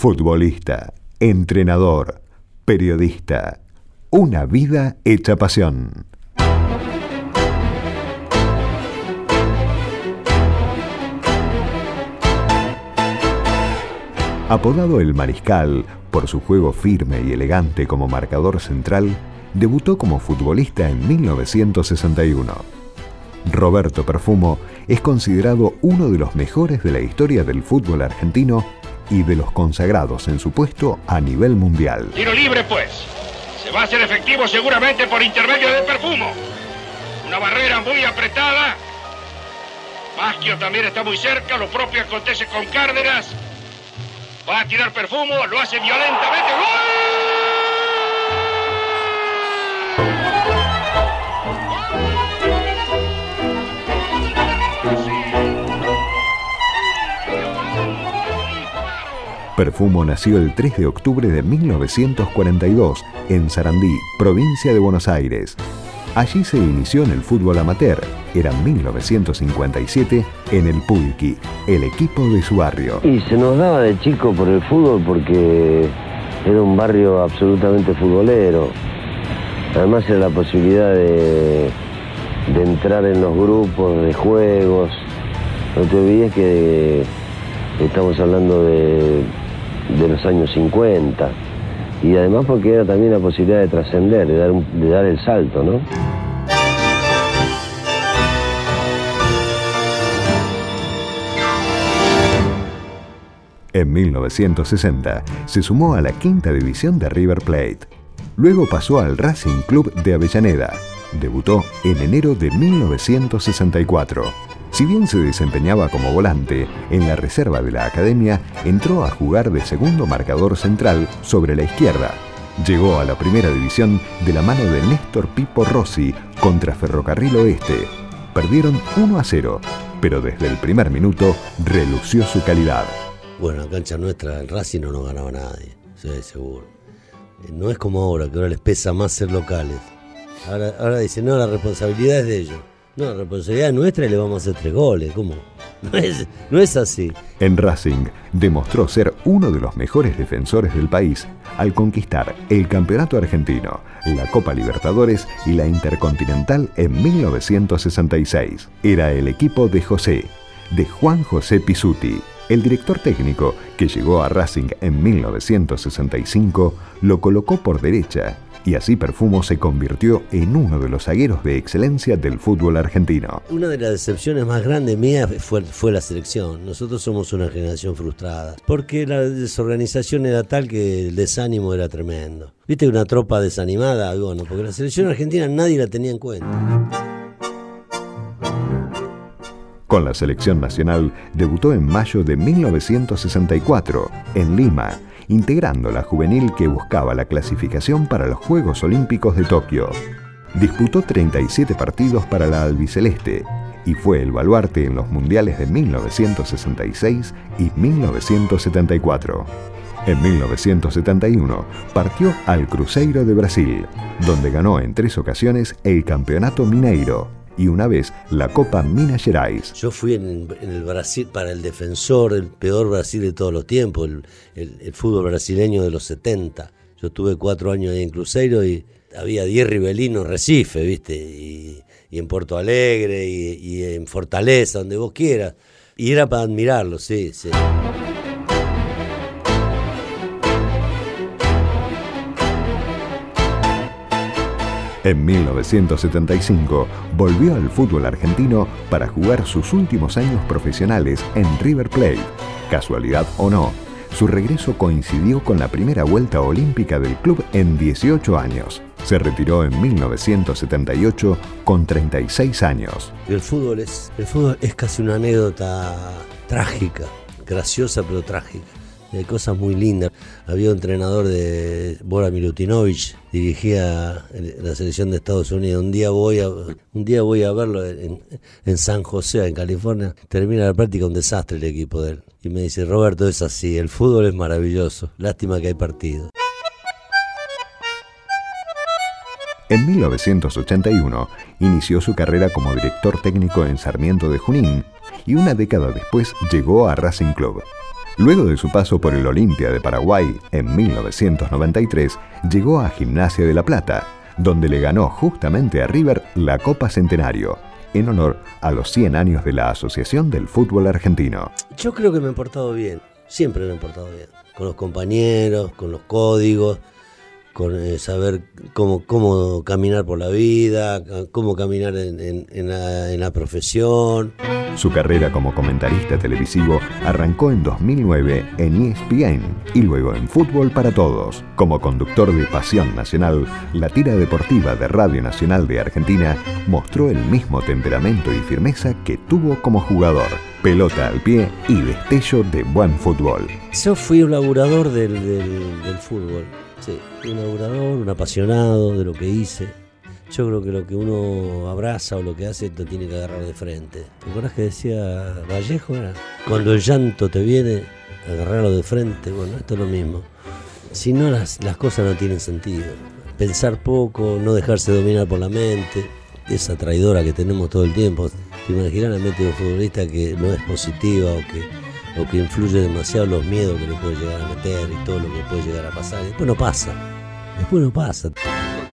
Futbolista, entrenador, periodista. Una vida hecha pasión. Apodado El Mariscal por su juego firme y elegante como marcador central, debutó como futbolista en 1961. Roberto Perfumo es considerado uno de los mejores de la historia del fútbol argentino y de los consagrados en su puesto a nivel mundial. Tiro libre, pues. Se va a hacer efectivo seguramente por intermedio de Perfumo. Una barrera muy apretada. Baschio también está muy cerca. Lo propio acontece con Cárdenas. Va a tirar Perfumo, lo hace violentamente. Perfumo nació el 3 de octubre de 1942 en Sarandí, provincia de Buenos Aires. Allí se inició en el fútbol amateur. Era 1957 en el Pulqui, el equipo de su barrio. Y se nos daba de chico por el fútbol porque era un barrio absolutamente futbolero. Además era la posibilidad de entrar en los grupos de juegos. No te olvides que estamos hablando de los años 50. Y además porque era también la posibilidad de trascender, de dar el salto, ¿no? En 1960 se sumó a la quinta división de River Plate. Luego pasó al Racing Club de Avellaneda. Debutó en enero de 1964. Si bien se desempeñaba como volante, en la reserva de la academia entró a jugar de segundo marcador central sobre la izquierda. Llegó a la primera división de la mano de Néstor Pipo Rossi contra Ferrocarril Oeste. Perdieron 1-0, pero desde el primer minuto relució su calidad. Bueno, la cancha nuestra, el Racing no nos ganaba nadie, estoy seguro. No es como ahora, que ahora les pesa más ser locales. Ahora dicen, no, la responsabilidad es de ellos. No, la responsabilidad es nuestra y le vamos a hacer 3 goles. ¿Cómo? No es así. En Racing demostró ser uno de los mejores defensores del país al conquistar el Campeonato Argentino, la Copa Libertadores y la Intercontinental en 1966. Era el equipo de Juan José Pizzuti. El director técnico, que llegó a Racing en 1965, lo colocó por derecha y así Perfumo se convirtió en uno de los zagueros de excelencia del fútbol argentino. Una de las decepciones más grandes mías fue la selección. Nosotros somos una generación frustrada, porque la desorganización era tal que el desánimo era tremendo. ¿Viste una tropa desanimada? Bueno, porque la selección argentina nadie la tenía en cuenta. Con la selección nacional debutó en mayo de 1964 en Lima, integrando la juvenil que buscaba la clasificación para los Juegos Olímpicos de Tokio. Disputó 37 partidos para la albiceleste y fue el baluarte en los mundiales de 1966 y 1974. En 1971 partió al Cruzeiro de Brasil, donde ganó en 3 ocasiones el Campeonato Mineiro y una vez la Copa Minas Gerais. Yo fui en el Brasil para el defensor, el peor Brasil de todos los tiempos, el fútbol brasileño de los 70. Yo tuve 4 años ahí en Cruzeiro y había 10 ribelinos Recife, ¿viste? Y en Porto Alegre y en Fortaleza, donde vos quieras. Y era para admirarlo, sí. En 1975 volvió al fútbol argentino para jugar sus últimos años profesionales en River Plate. Casualidad o no, su regreso coincidió con la primera vuelta olímpica del club en 18 años. Se retiró en 1978 con 36 años. El fútbol es casi una anécdota trágica, graciosa pero trágica. Hay cosas muy lindas. Había un entrenador de Bora Milutinovic, dirigía la selección de Estados Unidos. Un día voy a verlo en San José, en California. Termina la práctica, un desastre el equipo de él. Y me dice, Roberto, es así, el fútbol es maravilloso. Lástima que hay partidos. En 1981 inició su carrera como director técnico en Sarmiento de Junín y una década después llegó a Racing Club. Luego de su paso por el Olimpia de Paraguay en 1993, llegó a Gimnasia de La Plata, donde le ganó justamente a River la Copa Centenario, en honor a los 100 años de la Asociación del Fútbol Argentino. Yo creo que me he portado bien, siempre me he portado bien, con los compañeros, con los códigos, con saber cómo caminar por la vida, cómo caminar en la profesión. Su carrera como comentarista televisivo arrancó en 2009 en ESPN y luego en Fútbol para Todos. Como conductor de Pasión Nacional, la tira deportiva de Radio Nacional de Argentina mostró el mismo temperamento y firmeza que tuvo como jugador. Pelota al pie y destello de buen fútbol. Yo fui un laburador del fútbol. Sí, un laburador, un apasionado de lo que hice. Yo creo que lo que uno abraza o lo que hace te tiene que agarrar de frente. ¿Te acuerdas que decía Vallejo? Cuando el llanto te viene, agarrarlo de frente. Bueno, esto es lo mismo. Si no, las cosas no tienen sentido. Pensar poco, no dejarse dominar por la mente, esa traidora que tenemos todo el tiempo. ¿Te imaginas la mente de un futbolista que no es positiva o que influye demasiado los miedos que le puede llegar a meter y todo lo que puede llegar a pasar? Después no pasa.